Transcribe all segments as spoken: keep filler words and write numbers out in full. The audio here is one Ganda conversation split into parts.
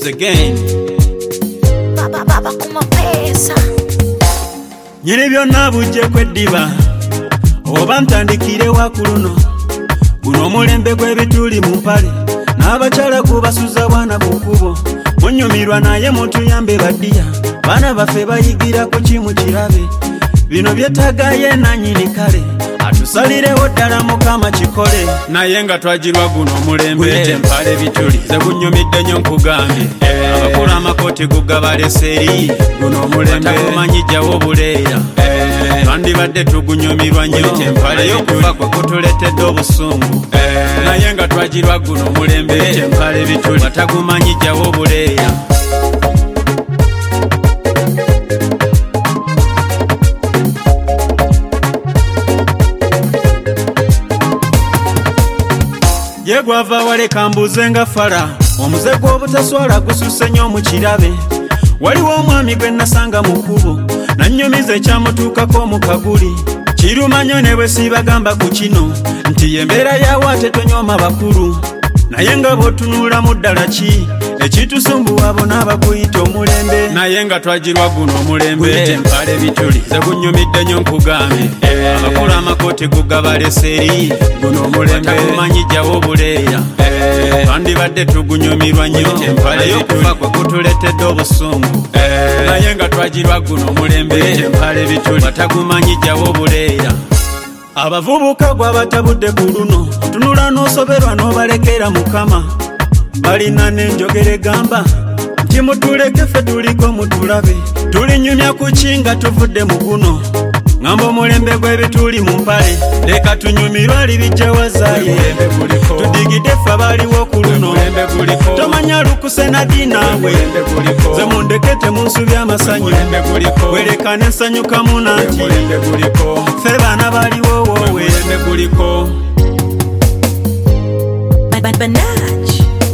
once again. Baba baba kuma pesa. Nyiri byonna bujje kweddiba oba ntandikire wakuluno guno omulembe gw'ebituli mu mpale n'abakyala kubasuza bwana bukubo munyumirwa naye mutuyambe baddiya baana baffe bayigira ku kimu kirabe bino byetagaye nanyini kale atusalirewo ddala mukama kikole naye nga twagirwa guno omulembe empale bituli ze gunyumidde nnyo nkugambye abakulu amakoti gugabalese eri guno omulembe takumanyijjawo buleera twandibadde tugunyumirwa nnyo empale y'okufa kwe kutuleetedde obusungu naye nga twagirwa guno omulembe empale bituli batagumanyijjawo buleera ye gwava waleka mbuze nga fala omuze gw'obutaswala gususe nnyo mu kirabe waliwo omwami gwe nasanga mu kkubo nannyumiza ekyamutuukako mu kaguli kiruma nnyo ne bwe siibagamba ku kino nti y'embeera yawo ate tonyooma bakulu naye nga bw'otunuulamu ddala ki ekitusumbuwa bona abakuyita omulembe naye nga twagirwa guno omulembe empale bituli ze gunyumidde nnyo nkugambye abakulu amakoti gugabalese eri guno omulembe takumanyijjawo buleera twandibadde tugunyumirwa nnyo empale y'okufa kwe kutuleetedde obusungu naye nga twagirwa guno omulembe empale bituli batagumanyijjawo buleera abavubuka gwabatabudde ku luno tunula n'osoberwa n'obalekera mukama balina n'enjogera egamba nti mutuleke ffe tuliko mutulabe tulinyumya ku ki nga tuvudde mu guno ŋŋamba omulembe gw'ebituli mu mpale leka tunyumirwa libijjawazaye tudigidde ffe abaliwo ku luno tomanya lukuse nadi naawe ze mundekete mu nsu by'amasanyu wereka n'ensanyukamu nanti ffe baana baliwo woowe Banach.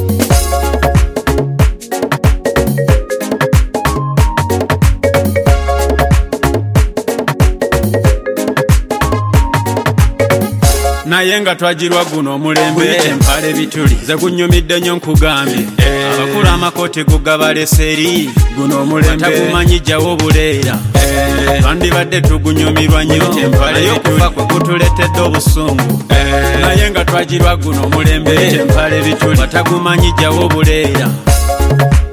naye nga twagirwa guno omulembe empale bituli ze gunyumidde nnyo nkugambye abakulu amakoti gugabalese eri guno omulembe tagumanyijjawo buleera twandibadde tugunyumirwa nnyo empale y'okufa kwe kutuleetedde obusungu naye nga twagirwa guno omulembe empale bituli batagumanyijjawo buleera